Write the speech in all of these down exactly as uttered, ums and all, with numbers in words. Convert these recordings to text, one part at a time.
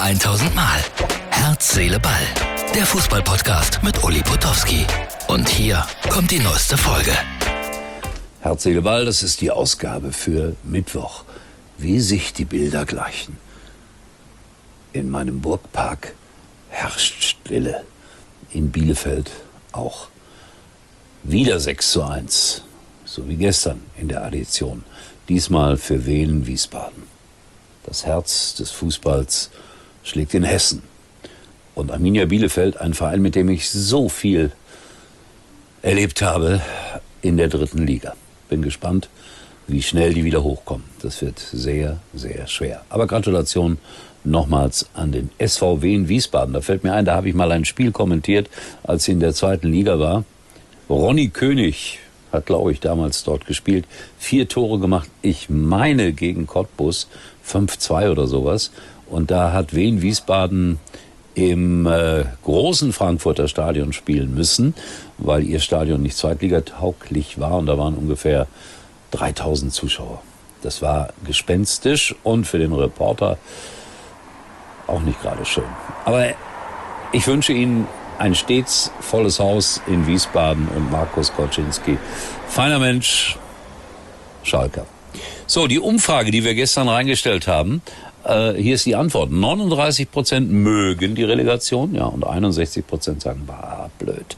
tausend Mal. Herz, Seele, Ball. Der Fußball-Podcast mit Uli Potowski. Und hier kommt die neueste Folge. Herz, Seele, Ball, das ist die Ausgabe für Mittwoch. Wie sich die Bilder gleichen. In meinem Burgpark herrscht Stille. In Bielefeld auch. Wieder sechs zu eins. So wie gestern in der Addition. Diesmal für Wien Wiesbaden. Das Herz des Fußballs schlägt in Hessen. Und Arminia Bielefeld, ein Verein, mit dem ich so viel erlebt habe in der dritten Liga. Bin gespannt, wie schnell die wieder hochkommen. Das wird sehr, sehr schwer. Aber Gratulation nochmals an den S V Wien Wiesbaden. Da fällt mir ein, da habe ich mal ein Spiel kommentiert, als sie in der zweiten Liga war. Ronny König hat, glaube ich, damals dort gespielt. Vier Tore gemacht. Ich meine gegen Cottbus fünf zwei oder sowas. Und da hat Wien Wiesbaden im äh, großen Frankfurter Stadion spielen müssen, weil ihr Stadion nicht zweitligatauglich war. Und da waren ungefähr dreitausend Zuschauer. Das war gespenstisch und für den Reporter auch nicht gerade schön. Aber ich wünsche Ihnen ein stets volles Haus in Wiesbaden und Markus Koczynski. Feiner Mensch, Schalker. So, die Umfrage, die wir gestern reingestellt haben, äh, hier ist die Antwort. neununddreißig Prozent mögen die Relegation, ja, und einundsechzig Prozent sagen, bah, blöd.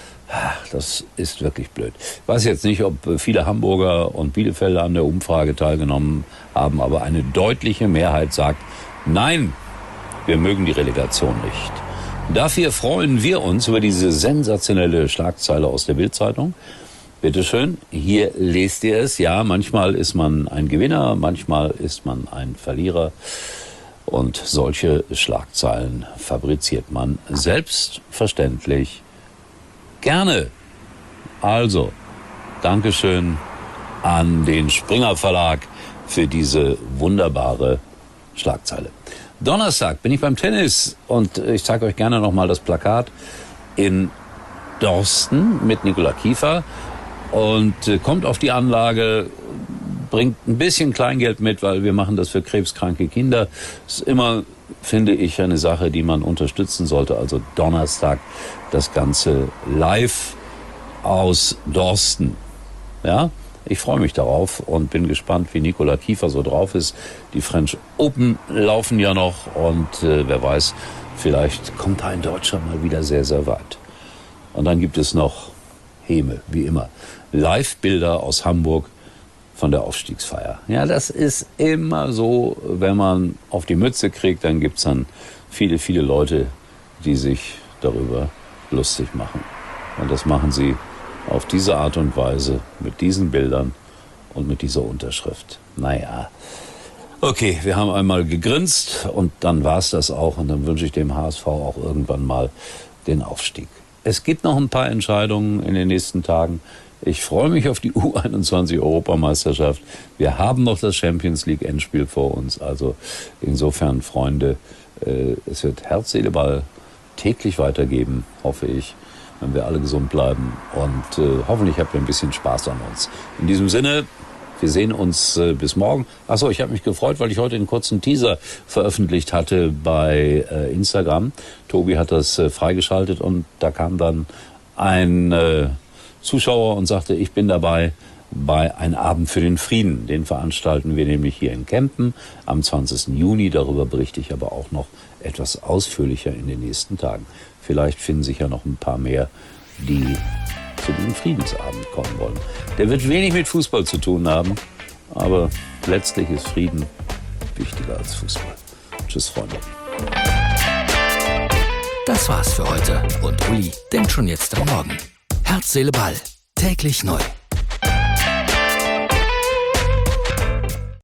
Das ist wirklich blöd. Ich weiß jetzt nicht, ob viele Hamburger und Bielefelder an der Umfrage teilgenommen haben, aber eine deutliche Mehrheit sagt, nein, wir mögen die Relegation nicht. Dafür freuen wir uns über diese sensationelle Schlagzeile aus der Bild-Zeitung. Bitte schön, hier lest ihr es. Ja, manchmal ist man ein Gewinner, manchmal ist man ein Verlierer. Und solche Schlagzeilen fabriziert man selbstverständlich gerne. Also, Dankeschön an den Springer Verlag für diese wunderbare Schlagzeile. Donnerstag bin ich beim Tennis und ich zeige euch gerne nochmal das Plakat in Dorsten mit Nicola Kiefer und kommt auf die Anlage, bringt ein bisschen Kleingeld mit, weil wir machen das für krebskranke Kinder. Das ist immer, finde ich, eine Sache, die man unterstützen sollte. Also Donnerstag das Ganze live aus Dorsten. Ja? Ich freue mich darauf und bin gespannt, wie Nicola Kiefer so drauf ist. Die French Open laufen ja noch und äh, wer weiß, vielleicht kommt ein Deutscher mal wieder sehr, sehr weit. Und dann gibt es noch Häme, wie immer. Live-Bilder aus Hamburg von der Aufstiegsfeier. Ja, das ist immer so, wenn man auf die Mütze kriegt, dann gibt es dann viele, viele Leute, die sich darüber lustig machen. Und das machen sie auf diese Art und Weise, mit diesen Bildern und mit dieser Unterschrift. Naja, okay, wir haben einmal gegrinst und dann war es das auch. Und dann wünsche ich dem H S V auch irgendwann mal den Aufstieg. Es gibt noch ein paar Entscheidungen in den nächsten Tagen. Ich freue mich auf die U einundzwanzig Europameisterschaft. Wir haben noch das Champions League Endspiel vor uns. Also insofern, Freunde, äh, es wird Herz, Seele, Ball täglich weitergeben, hoffe ich, wenn wir alle gesund bleiben. Und äh, hoffentlich habt ihr ein bisschen Spaß an uns. In diesem Sinne, wir sehen uns äh, bis morgen. Achso, ich habe mich gefreut, weil ich heute einen kurzen Teaser veröffentlicht hatte bei äh, Instagram. Tobi hat das äh, freigeschaltet und da kam dann ein äh, Zuschauer und sagte, ich bin dabei bei Ein Abend für den Frieden. Den veranstalten wir nämlich hier in Kempen am zwanzigsten Juni. Darüber berichte ich aber auch noch etwas ausführlicher in den nächsten Tagen. Vielleicht finden sich ja noch ein paar mehr, die zu diesem Friedensabend kommen wollen. Der wird wenig mit Fußball zu tun haben, aber letztlich ist Frieden wichtiger als Fußball. Tschüss, Freunde. Das war's für heute und Uli denkt schon jetzt am Morgen. Herz, Seele, Ball. Täglich neu.